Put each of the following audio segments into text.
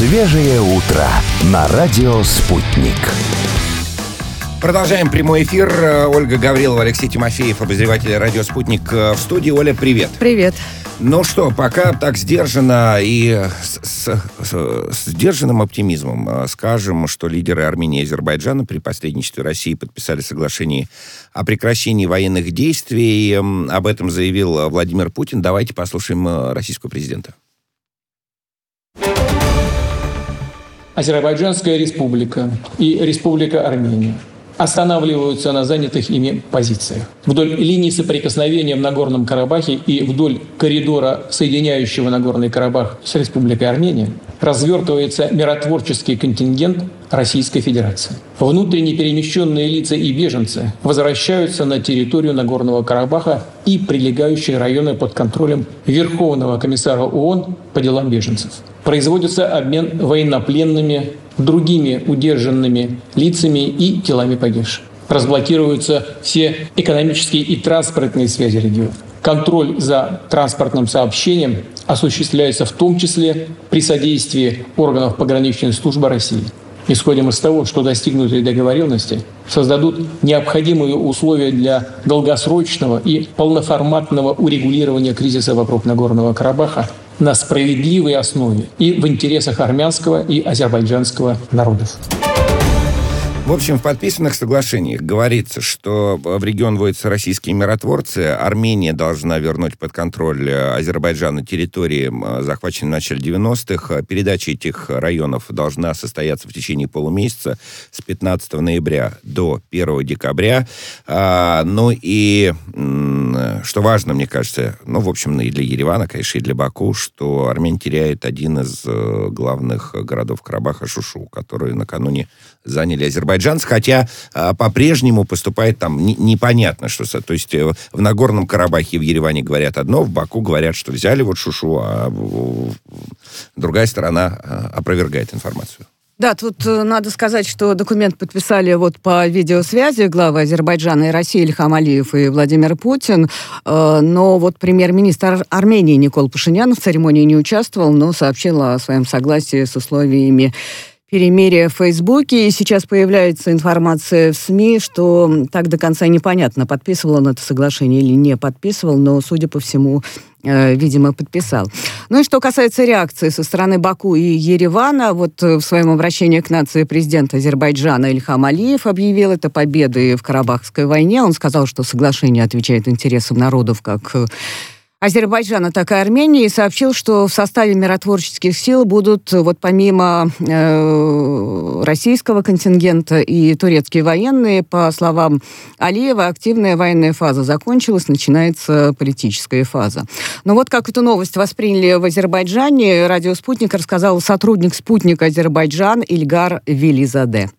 Свежее утро на радио «Спутник». Продолжаем прямой эфир. Ольга Гаврилова, Алексей Тимофеев, обозреватель радио «Спутник» в студии. Оля, привет. Привет. Ну что, пока так сдержанно и с сдержанным оптимизмом скажем, что лидеры Армении и Азербайджана при посредничестве России подписали соглашение о прекращении военных действий. Об этом заявил Владимир Путин. Давайте послушаем российского президента. Азербайджанская республика и Республика Армения останавливаются на занятых ими позициях. Вдоль линии соприкосновения в Нагорном Карабахе и вдоль коридора, соединяющего Нагорный Карабах с Республикой Армения, развертывается миротворческий контингент Российской Федерации. Внутренне перемещенные лица и беженцы возвращаются на территорию Нагорного Карабаха и прилегающие районы под контролем Верховного комиссара ООН по делам беженцев. Производится обмен военнопленными, другими удержанными лицами и телами погибших. Разблокируются все экономические и транспортные связи региона. Контроль за транспортным сообщением осуществляется в том числе при содействии органов пограничной службы России. Исходим из того, что достигнутые договоренности создадут необходимые условия для долгосрочного и полноформатного урегулирования кризиса вокруг Нагорного Карабаха на справедливой основе и в интересах армянского и азербайджанского народов. В общем, в подписанных соглашениях говорится, что в регион вводятся российские миротворцы, Армения должна вернуть под контроль Азербайджана территории, захваченные в начале 90-х. Передача этих районов должна состояться в течение полумесяца с 15 ноября до 1 декабря. Ну и, что важно, мне кажется, в общем, и для Еревана, конечно, и для Баку, что Армения теряет один из главных городов Карабаха, Шушу, который накануне заняли азербайджанцы, хотя по-прежнему поступает там непонятно, что... То есть в Нагорном Карабахе и в Ереване говорят одно, в Баку говорят, что взяли вот Шушу, а другая сторона опровергает информацию. Да, тут надо сказать, что документ подписали по видеосвязи главы Азербайджана и России Ильхам Алиев и Владимир Путин, но премьер-министр Армении Никол Пашинян в церемонии не участвовал, но сообщил о своем согласии с условиями перемирия в Фейсбуке. И сейчас появляется информация в СМИ, что так до конца непонятно, подписывал он это соглашение или не подписывал, но, судя по всему, видимо, подписал. Ну и что касается реакции со стороны Баку и Еревана, в своем обращении к нации президент Азербайджана Ильхам Алиев объявил это победой в Карабахской войне. Он сказал, что соглашение отвечает интересам народов как Азербайджана, так и Армении, и сообщил, что в составе миротворческих сил будут, помимо российского контингента и турецкие военные. По словам Алиева, активная военная фаза закончилась, начинается политическая фаза. Но как эту новость восприняли в Азербайджане, радио «Спутник» рассказал сотрудник «Спутника Азербайджан» Ильгар Велизаде.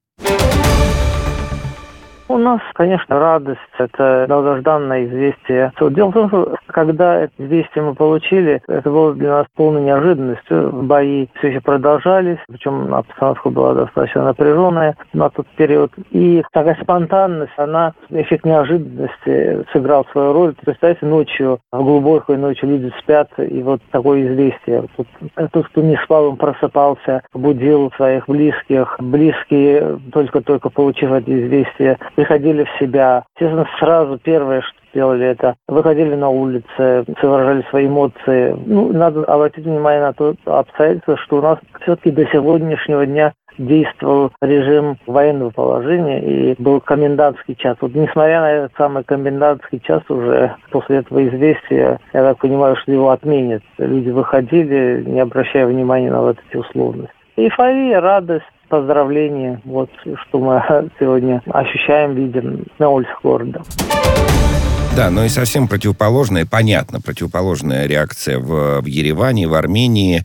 У нас, конечно, радость, это долгожданное известие. Дело в том, что когда это известие мы получили, это было для нас полной неожиданностью. Бои все еще продолжались, причем обстановка была достаточно напряженная на тот период. И такая спонтанность, эффект неожиданности сыграл свою роль. Представьте, ночью, в глубокой ночью люди спят, и такое известие. Тот, кто не спал, он просыпался, будил своих близких. Близкие, только-только получив это известие, приходили в себя. Естественно, сразу первое, что делали, это выходили на улицы, выражали свои эмоции. Надо обратить внимание на то обстоятельство, что у нас все-таки до сегодняшнего дня действовал режим военного положения и был комендантский час. Несмотря на этот самый комендантский час, уже после этого известия, я так понимаю, что его отменят. Люди выходили, не обращая внимания на эти условности. Эйфория, радость, поздравления. Что мы сегодня ощущаем, видим на улицах города. Да, и совсем противоположная реакция в Ереване, в Армении.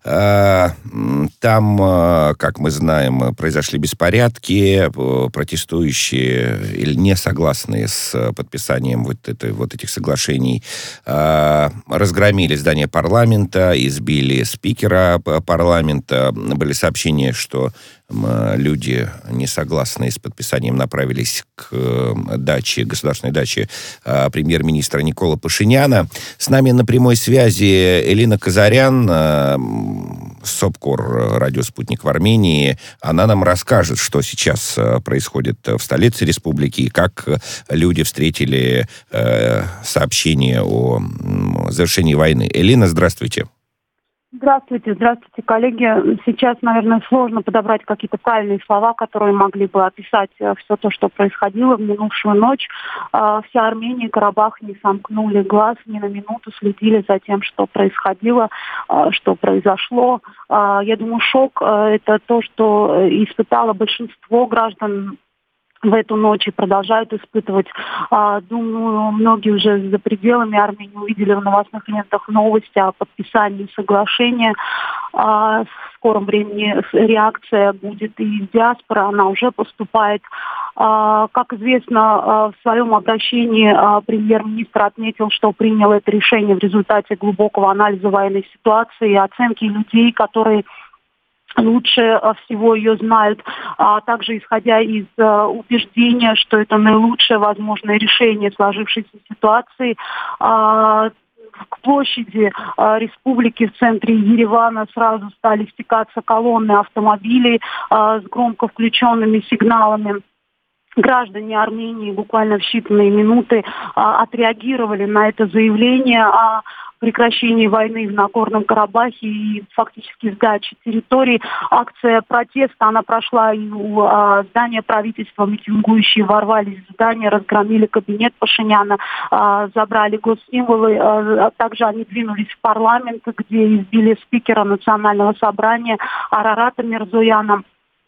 Там, как мы знаем, произошли беспорядки, протестующие или не согласные с подписанием этих соглашений разгромили здание парламента, избили спикера парламента. Были сообщения, что люди, не согласные с подписанием, направились к государственной даче премьер-министра Никола Пашиняна. С нами на прямой связи Элина Казарян, СОБКОР «Радио Спутник» в Армении. Она нам расскажет, что сейчас происходит в столице республики и как люди встретили сообщение о завершении войны. Элина, здравствуйте. Здравствуйте, коллеги. Сейчас, наверное, сложно подобрать какие-то правильные слова, которые могли бы описать все то, что происходило в минувшую ночь. Вся Армения и Карабах не сомкнули глаз, ни на минуту следили за тем, что происходило, что произошло. Я думаю, шок – это то, что испытало большинство граждан в эту ночь и продолжают испытывать. Думаю, многие уже за пределами Армении увидели в новостных лентах новости о подписании соглашения. В скором времени реакция будет и из диаспоры, она уже поступает. Как известно, в своем обращении премьер-министр отметил, что принял это решение в результате глубокого анализа военной ситуации и оценки людей, которые лучше всего ее знают, а также исходя из убеждения, что это наилучшее возможное решение сложившейся ситуации. К площади республики в центре Еревана сразу стали стекаться колонны автомобилей с громко включенными сигналами. Граждане Армении буквально в считанные минуты отреагировали на это заявление о прекращении войны в Нагорном Карабахе и фактически сдаче территорий. Акция протеста, она прошла и у здания правительства. Митингующие ворвались в здание, разгромили кабинет Пашиняна, забрали госсимволы. Также они двинулись в парламент, где избили спикера Национального собрания Арарата Мирзояна.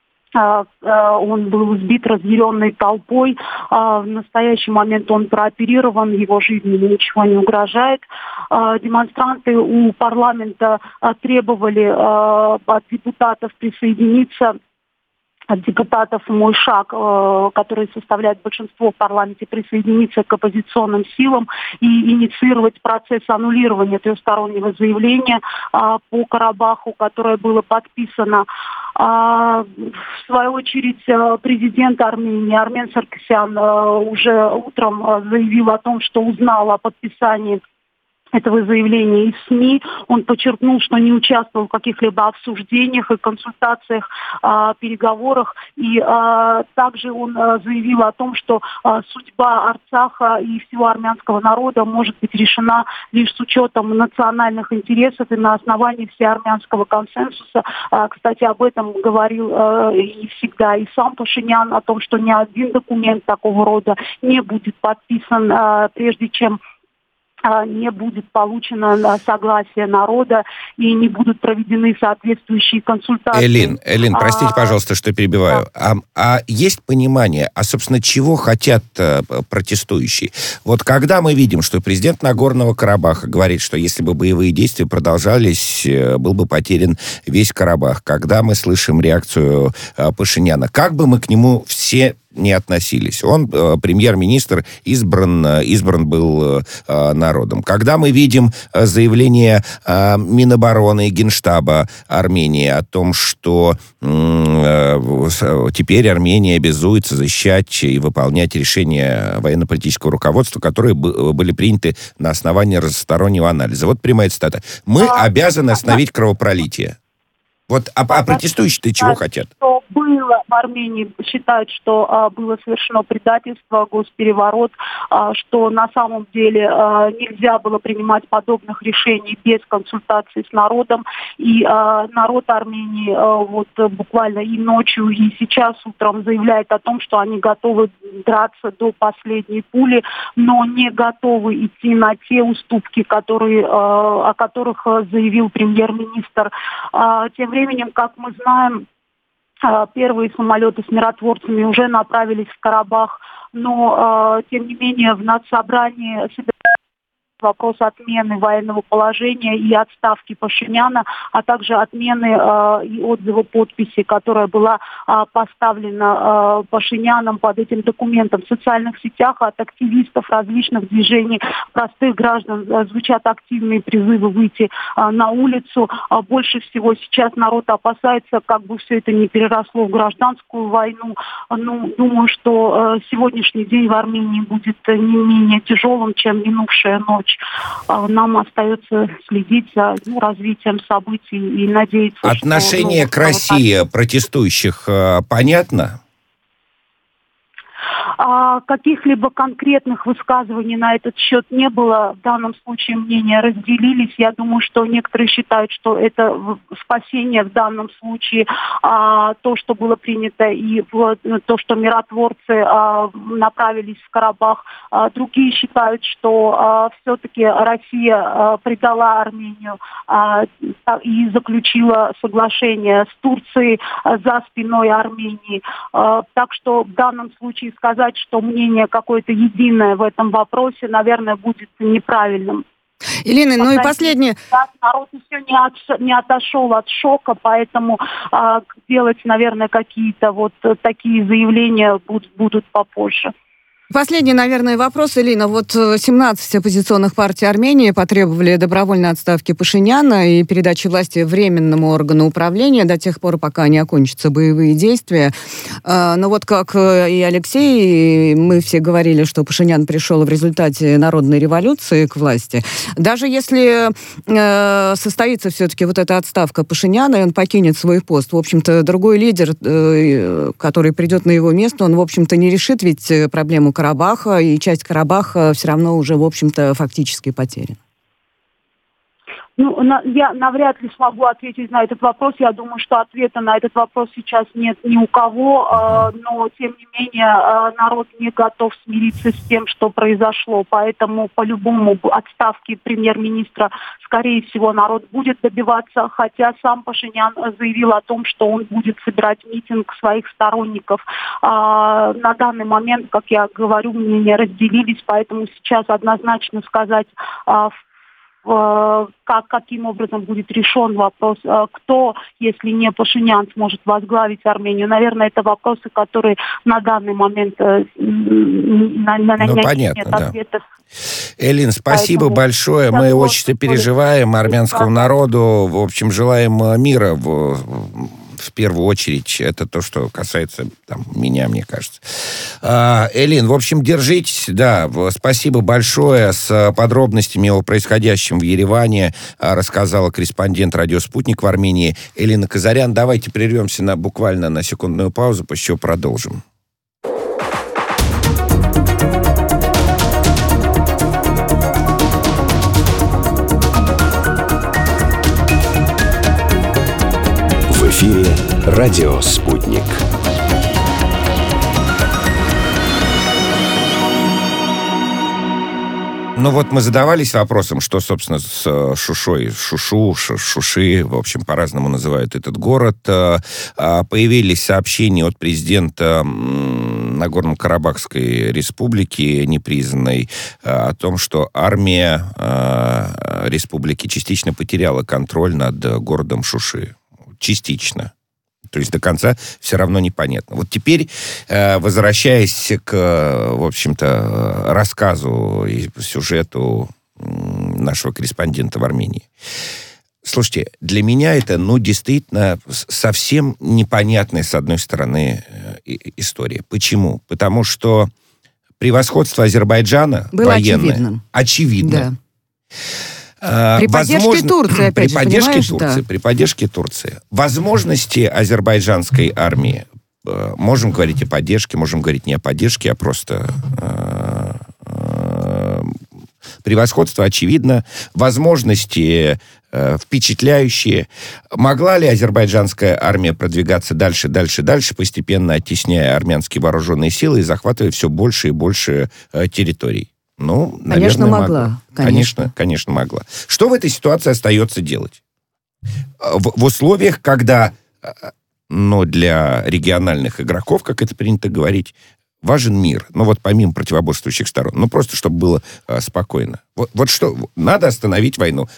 Он был сбит разъяренной толпой. В настоящий момент он прооперирован, его жизни ничего не угрожает. Демонстранты у парламента требовали от депутатов присоединиться, от депутатов «Мой шаг», которые составляют большинство в парламенте, присоединиться к оппозиционным силам и инициировать процесс аннулирования трехстороннего заявления по Карабаху, которое было подписано. В свою очередь, президент Армении Армен Саркисян уже утром заявил о том, что узнал о подписании этого заявления из СМИ. Он подчеркнул, что не участвовал в каких-либо обсуждениях и консультациях, переговорах. И также он заявил о том, что судьба Арцаха и всего армянского народа может быть решена лишь с учетом национальных интересов и на основании всеармянского консенсуса. Кстати, об этом говорил и всегда и сам Пашинян, о том, что ни один документ такого рода не будет подписан, прежде чем не будет получено согласие народа и не будут проведены соответствующие консультации. Элин, простите, пожалуйста, что перебиваю. Да. А есть понимание, собственно, чего хотят протестующие? Вот когда мы видим, что президент Нагорного Карабаха говорит, что если бы боевые действия продолжались, был бы потерян весь Карабах. Когда мы слышим реакцию Пашиняна, как бы мы к нему все не относились. Он, премьер-министр, избран был народом. Когда мы видим заявление Минобороны и Генштаба Армении о том, что теперь Армения обязуется защищать и выполнять решения военно-политического руководства, которые были приняты на основании разностороннего анализа. Вот прямая цитата. «Мы обязаны остановить кровопролитие». Вот, а протестующие-то чего хотят? Что было в Армении, считают, что было совершено предательство, госпереворот, что на самом деле нельзя было принимать подобных решений без консультации с народом. И народ Армении вот буквально и ночью, и сейчас утром заявляет о том, что они готовы драться до последней пули, но не готовы идти на те уступки, о которых заявил премьер-министр. Тем временем, как мы знаем, первые самолеты с миротворцами уже направились в Карабах, но, тем не менее, в Надсобрании вопрос отмены военного положения и отставки Пашиняна, а также отмены и отзыва подписи, которая была поставлена Пашиняном под этим документом. В социальных сетях от активистов различных движений, простых граждан звучат активные призывы выйти на улицу. Больше всего сейчас народ опасается, как бы все это не переросло в гражданскую войну. Ну, думаю, что сегодняшний день в Армении будет не менее тяжелым, чем минувшая ночь. ночь. Нам остается следить за развитием событий и надеяться, отношение к России протестующих понятно? Каких-либо конкретных высказываний на этот счет не было. В данном случае мнения разделились. Я думаю, что некоторые считают, что это спасение в данном случае, то, что было принято, и то, что миротворцы направились в Карабах. Другие считают, что все-таки Россия предала Армению и заключила соглашение с Турцией за спиной Армении. Так что в данном случае сказать, что мнение какое-то единое в этом вопросе, наверное, будет неправильным. Елена, ну и последнее. Народ еще не отошел от шока, поэтому делать, наверное, какие-то вот такие заявления будут попозже. Последний, наверное, вопрос, Элина. Вот 17 оппозиционных партий Армении потребовали добровольной отставки Пашиняна и передачи власти Временному органу управления до тех пор, пока не окончатся боевые действия. Но вот как и Алексей, мы все говорили, что Пашинян пришел в результате народной революции к власти. Даже если состоится все-таки вот эта отставка Пашиняна, и он покинет свой пост, в общем-то, другой лидер, который придет на его место, он, в общем-то, не решит ведь проблему Карабаха, и часть Карабаха все равно уже, в общем-то, фактически потеряна. Я навряд ли смогу ответить на этот вопрос. Я думаю, что ответа на этот вопрос сейчас нет ни у кого, но, тем не менее, народ не готов смириться с тем, что произошло. Поэтому, по-любому, отставки премьер-министра, скорее всего, народ будет добиваться, хотя сам Пашинян заявил о том, что он будет собирать митинг своих сторонников. На данный момент, как я говорю, мнения разделились, поэтому сейчас однозначно сказать, каким образом будет решен вопрос, кто, если не Пашинян, сможет возглавить Армению. Наверное, это вопросы, которые на данный момент на понятно, нет ответов. Элин, спасибо большое. Мы очень переживаем армянскому народу. В общем, желаем мира в первую очередь. Это то, что касается меня, мне кажется. Элин, в общем, держитесь. Да, спасибо большое. С подробностями о происходящем в Ереване рассказала корреспондент «Радио Спутник» в Армении Элина Казарян. Давайте прервемся буквально на секундную паузу, после чего продолжим. В эфире «Радио Спутник». Ну вот мы задавались вопросом, что, собственно, с Шушой, Шуши, в общем, по-разному называют этот город. Появились сообщения от президента Нагорно-Карабахской республики, непризнанной, о том, что армия республики частично потеряла контроль над городом Шуши. Частично. То есть до конца все равно непонятно. Вот теперь, возвращаясь к, в общем-то, рассказу и сюжету нашего корреспондента в Армении. Слушайте, для меня это, действительно, совсем непонятная, с одной стороны, история. Почему? Потому что превосходство Азербайджана было военное очевидно. Да. При поддержке Турции, опять же, при поддержке Турции. Возможности азербайджанской армии, можем говорить о поддержке, можем говорить не о поддержке, а просто превосходство очевидно, возможности впечатляющие. Могла ли азербайджанская армия продвигаться дальше, постепенно оттесняя армянские вооруженные силы и захватывая все больше и больше территорий? Наверное, конечно, могла. Конечно, могла. Что в этой ситуации остается делать? В условиях, когда, для региональных игроков, как это принято говорить, важен мир. Помимо противоборствующих сторон. Просто чтобы было спокойно. Вот что, надо остановить войну.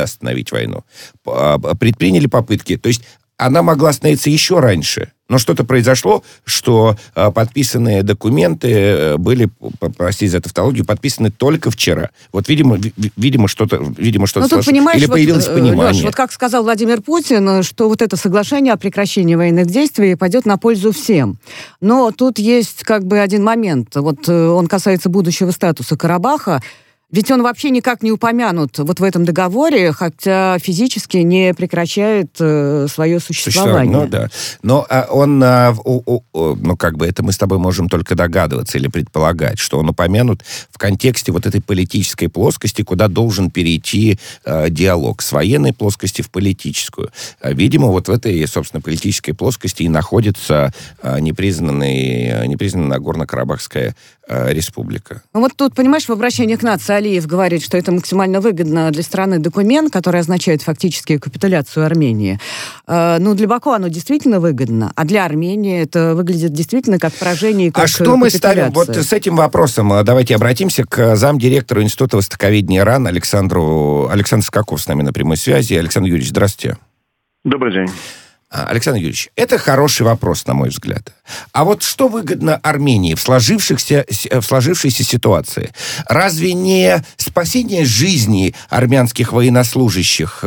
Предприняли попытки. То есть она могла остановиться еще раньше. Но что-то произошло, что подписанные документы были, простите за тавтологию, подписаны только вчера. Видимо, что-то тут, понимаешь, или появилось понимание. Леш, как сказал Владимир Путин, что это соглашение о прекращении военных действий пойдет на пользу всем. Но тут есть один момент. Он касается будущего статуса Карабаха. Ведь он вообще никак не упомянут вот в этом договоре, хотя физически не прекращает свое существование. Ну да. Но он, как бы это мы с тобой можем только догадываться или предполагать, что он упомянут в контексте вот этой политической плоскости, куда должен перейти диалог с военной плоскости в политическую. Видимо, вот в этой, собственно, политической плоскости и находится непризнанная Нагорно-Карабахская республика. Ну вот тут, понимаешь, в обращении к нации Алиев говорит, что это максимально выгодно для страны документ, который означает фактически капитуляцию Армении. Для Баку оно действительно выгодно, а для Армении это выглядит действительно как поражение, как что мы ставим? Вот с этим вопросом давайте обратимся к замдиректору Института востоковедения РАН Александр Скаков с нами на прямой связи. Александр Юрьевич, здравствуйте. Добрый день. Александр Юрьевич, это хороший вопрос, на мой взгляд. А вот что выгодно Армении в сложившейся ситуации? Разве не спасение жизни армянских военнослужащих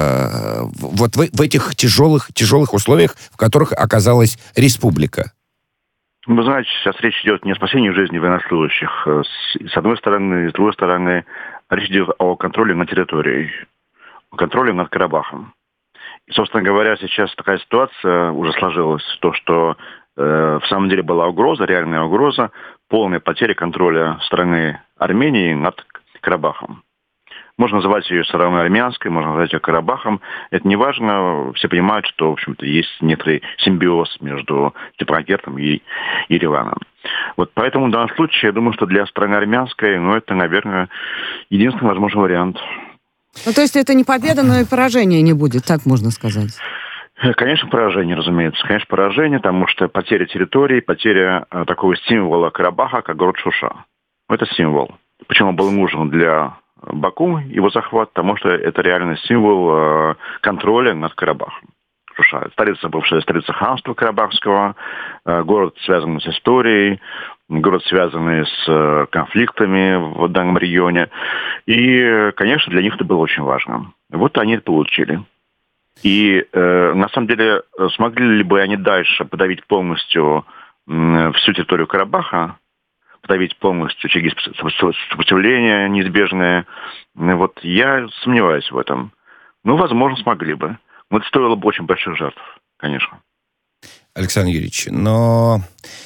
вот в этих тяжелых условиях, в которых оказалась республика? Вы знаете, сейчас речь идет не о спасении жизни военнослужащих. С одной стороны, с другой стороны, речь идет о контроле над территорией, о контроле над Карабахом. И, собственно говоря, сейчас такая ситуация уже сложилась, то, что в самом деле была угроза, реальная угроза, полной потери контроля страны Армении над Карабахом. Можно называть ее стороной армянской, можно назвать ее Карабахом. Это не важно. Все понимают, что, в общем-то, есть некоторый симбиоз между Степанакертом и Ереваном. Вот поэтому в данном случае, я думаю, что для страны армянской, это, наверное, единственный возможный вариант. То есть это не победа, но и поражение не будет, так можно сказать? Конечно, поражение, разумеется. Конечно, поражение, потому что потеря территории, потеря такого символа Карабаха, как город Шуша. Это символ. Почему был нужен для Баку его захват? Потому что это реально символ контроля над Карабахом. Шуша. Бывшая столица ханства Карабахского, город, связанный с историей, город, связанный с конфликтами в данном регионе. И, конечно, для них это было очень важно. Вот они это получили. И, на самом деле, смогли ли бы они дальше подавить полностью всю территорию Карабаха, подавить полностью через сопротивление неизбежное? Вот я сомневаюсь в этом. Возможно, смогли бы. Но это стоило бы очень больших жертв, конечно. Александр Юрьевич, но...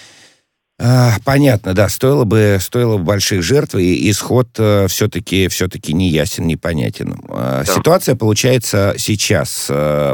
понятно, да, стоило бы больших жертв, и исход все-таки не ясен, непонятен. Да. Ситуация, получается, сейчас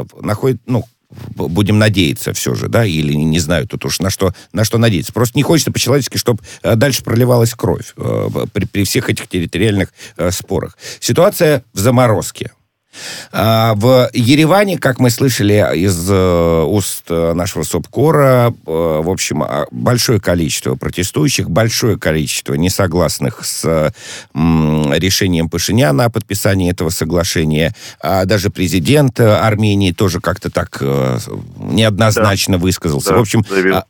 будем надеяться все же, да, или не знаю тут уж на что надеяться. Просто не хочется по-человечески, чтобы дальше проливалась кровь при всех этих территориальных спорах. Ситуация в заморозке. В Ереване, как мы слышали из уст нашего СОБКОРа, в общем, большое количество протестующих, большое количество несогласных с решением Пашиняна о подписании этого соглашения. Даже президент Армении тоже как-то так неоднозначно высказался. В общем,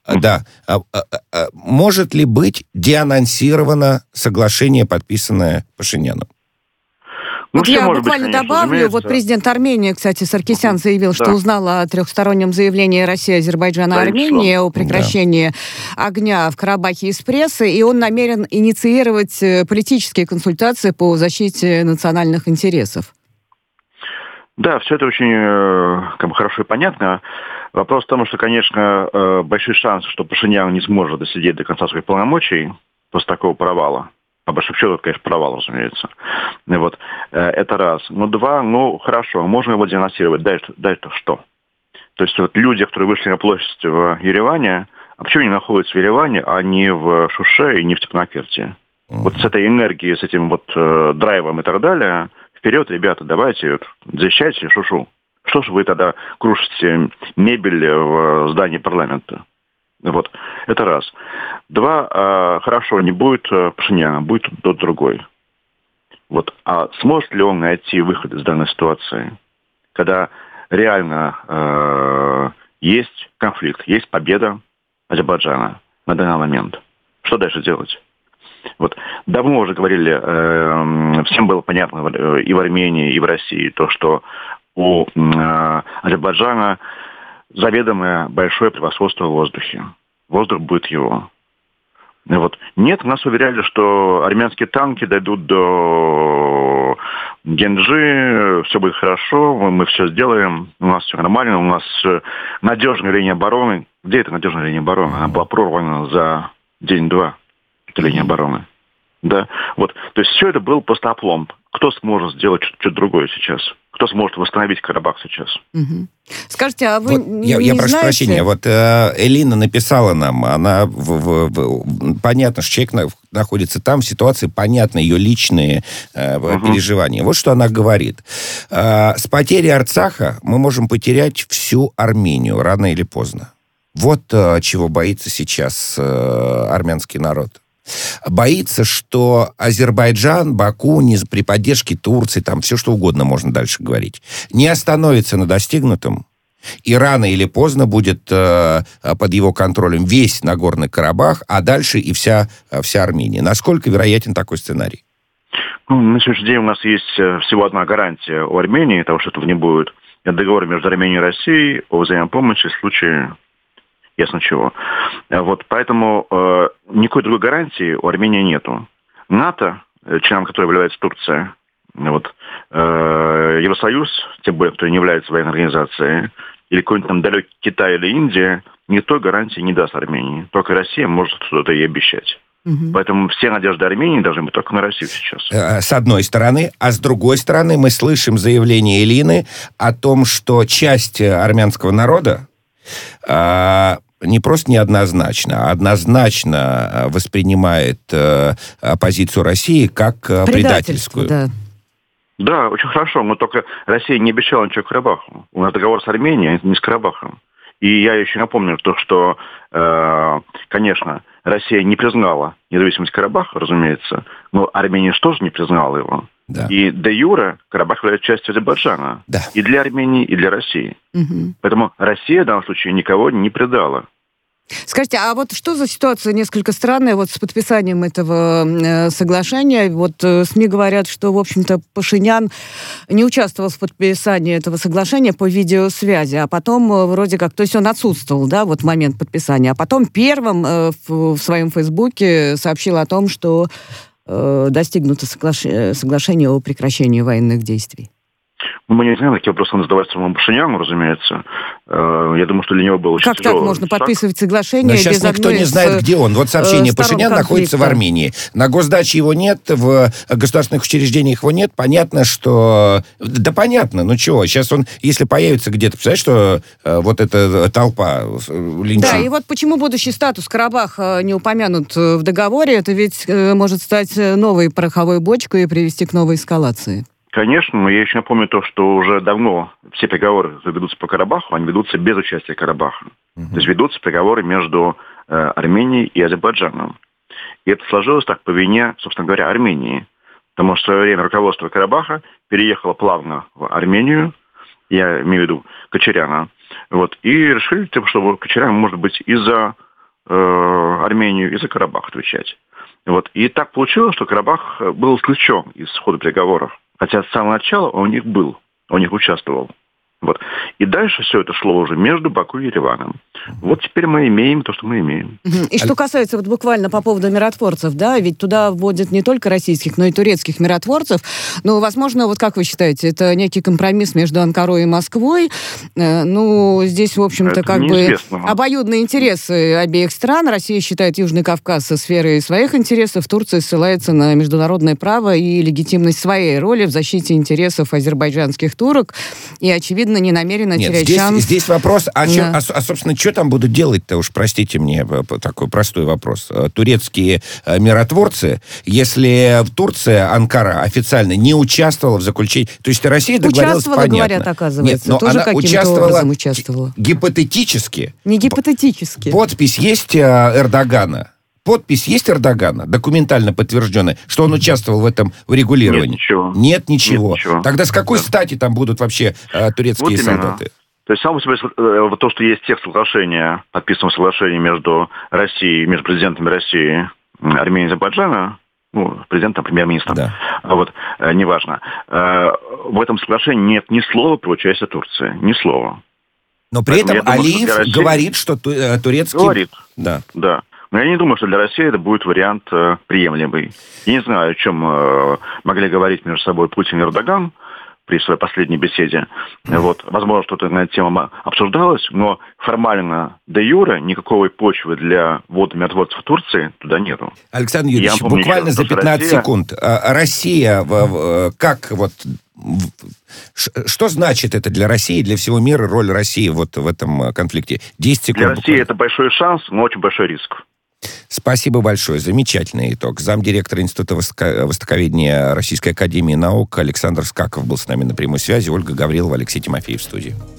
может ли быть деанонсировано соглашение, подписанное Пашиняном? Я буквально добавлю, президент Армении, кстати, Саркисян заявил, что узнал о трехстороннем заявлении России, Азербайджана и Армении о прекращении огня в Карабахе из прессы, и он намерен инициировать политические консультации по защите национальных интересов. Да, все это очень хорошо и понятно. Вопрос в том, что, конечно, большой шанс, что Пашинян не сможет досидеть до конца своих полномочий после такого провала. По большому счету, это, конечно, провал, разумеется. Вот. Это раз. Два, хорошо, можно его денонсировать. Дальше что? То есть люди, которые вышли на площадь в Ереване, а почему они находятся в Ереване, а не в Шуше и не в Степанакерте? Вот с этой энергией, с этим драйвом и так далее, вперед, ребята, давайте, защищайте Шушу. Что же вы тогда крушите мебель в здании парламента? Вот, это раз. Два, хорошо, не будет Пашиняна, будет тот другой. Вот, а сможет ли он найти выход из данной ситуации, когда реально есть конфликт, есть победа Азербайджана на данный момент? Что дальше делать? Вот, давно уже говорили, всем было понятно и в Армении, и в России, то, что у Азербайджана заведомое большое превосходство в воздухе. Воздух будет его. Вот. Нет, нас уверяли, что армянские танки дойдут до Генджи, все будет хорошо, мы все сделаем, у нас все нормально, у нас надежная линия обороны. Где эта надежная линия обороны? Она была прорвана за день-два, эта линия обороны. Да, вот. То есть все это был просто опломб. Кто сможет сделать что-то другое сейчас? Кто сможет восстановить Карабах сейчас? Угу. Скажите, а вы вот не я прошу знаете... прощения, вот Элина написала нам, она понятно, что человек находится там, в ситуации, понятно, ее личные переживания. Вот что она говорит. С потерей Арцаха мы можем потерять всю Армению, рано или поздно. Вот чего боится сейчас армянский народ. Боится, что Азербайджан, Баку, при поддержке Турции, там все что угодно можно дальше говорить, не остановится на достигнутом, и рано или поздно будет под его контролем весь Нагорный Карабах, а дальше и вся Армения. Насколько вероятен такой сценарий? На сегодняшний день у нас есть всего одна гарантия у Армении того, что этого не будет. Это договор между Арменией и Россией о взаимопомощи в случае... ясно чего. Вот, поэтому никакой другой гарантии у Армении нету. НАТО, членом которого является Турция, вот, Евросоюз, тем более, кто не является военной организацией, или какой-нибудь там далекий Китай или Индия, никто гарантии не даст Армении. Только Россия может что-то ей обещать. Угу. Поэтому все надежды Армении должны быть только на Россию сейчас. С одной стороны. А с другой стороны мы слышим заявление Элины о том, что часть армянского народа не просто неоднозначно, а однозначно воспринимает позицию России как предательскую. Да. Да, очень хорошо, но только Россия не обещала ничего Карабаху. У нас договор с Арменией, а не с Карабахом. И я еще напомню то, что, конечно, Россия не признала независимость Карабаха, разумеется, но Армения тоже не признала его. Да. И де юре Карабах является частью Азербайджана. Да. И для Армении, и для России. Угу. Поэтому Россия в данном случае никого не предала. Скажите, а вот что за ситуация несколько странная вот с подписанием этого соглашения? Вот СМИ говорят, что, в общем-то, Пашинян не участвовал в подписании этого соглашения по видеосвязи, а потом вроде как, то есть он отсутствовал, да, вот в момент подписания, а потом первым в своем Фейсбуке сообщил о том, что достигнуто соглашение о прекращении военных действий. Мы не знаем, какие вопросы он задавать самому Пашиняну, разумеется. Я думаю, что для него было очень тяжело. Как так можно подписывать соглашение? Сейчас никто не знает, где он. Вот сообщение: Пашинян находится в Армении. На госдаче его нет, в государственных учреждениях его нет. Понятно, что... Да понятно, ну чего, сейчас он, если появится где-то, представляешь, что вот эта толпа линчует. Да, и вот почему будущий статус Карабаха не упомянут в договоре, это ведь может стать новой пороховой бочкой и привести к новой эскалации. Конечно, но я еще напомню то, что уже давно все переговоры ведутся по Карабаху, они ведутся без участия Карабаха. То есть ведутся переговоры между Арменией и Азербайджаном. И это сложилось так по вине, собственно говоря, Армении. Потому что в свое время руководство Карабаха переехало плавно в Армению, я имею в виду Кочаряна, вот, и решили, что Кочарян может быть и за Армению, и за Карабах отвечать. Вот. И так получилось, что Карабах был исключен из хода переговоров. Хотя с самого начала он у них был, он у них участвовал. Вот. И дальше все это шло уже между Баку и Ереваном. Вот теперь мы имеем то, что мы имеем. И что касается вот буквально по поводу миротворцев, да, ведь туда вводят не только российских, но и турецких миротворцев. Но, возможно, вот как вы считаете, это некий компромисс между Анкарой и Москвой? Ну, здесь, в общем-то, это как бы обоюдные интересы обеих стран. Россия считает Южный Кавказ сферой своих интересов, Турция ссылается на международное право и легитимность своей роли в защите интересов азербайджанских турок. И, очевидно, не намерена терять шанс. Здесь вопрос, собственно, что там будут делать-то, уж простите мне такой простой вопрос. Турецкие миротворцы, если Турция, Анкара официально не участвовала в заключении... То есть Россия договорилась, понятно. Говорят, оказывается. Нет, но тоже она участвовала гипотетически. Не гипотетически. Подпись есть Эрдогана? Подпись есть Эрдогана, документально подтвержденная, что он участвовал в этом регулировании? Нет ничего. Тогда с какой стати там будут вообще турецкие солдаты? То есть, само по себе, то, что есть текст соглашения, подписанного соглашения между Россией, между президентами России, Армении и Азербайджана, президентом, премьер-министром, да. Вот, неважно. В этом соглашении нет ни слова про участие Турции, ни слова. Но при этом Алиев говорит, что турецкий... Говорит, да. Но я не думаю, что для России это будет вариант приемлемый. Я не знаю, о чем могли говорить между собой Путин и Эрдоган при своей последней беседе. Вот. Возможно, что-то на эту тему обсуждалось, но формально де-юре никакой почвы для ввода миротворцев в Турции туда нету. Александр Юрьевич, буквально за 15 секунд. Россия, как вот... Что значит это для России, для всего мира, роль России вот в этом конфликте? 10 секунд. Для России это большой шанс, но очень большой риск. Спасибо большое. Замечательный итог. Замдиректора Института Востоковедения Российской Академии Наук Александр Скаков был с нами на прямой связи. Ольга Гаврилова, Алексей Тимофеев в студии.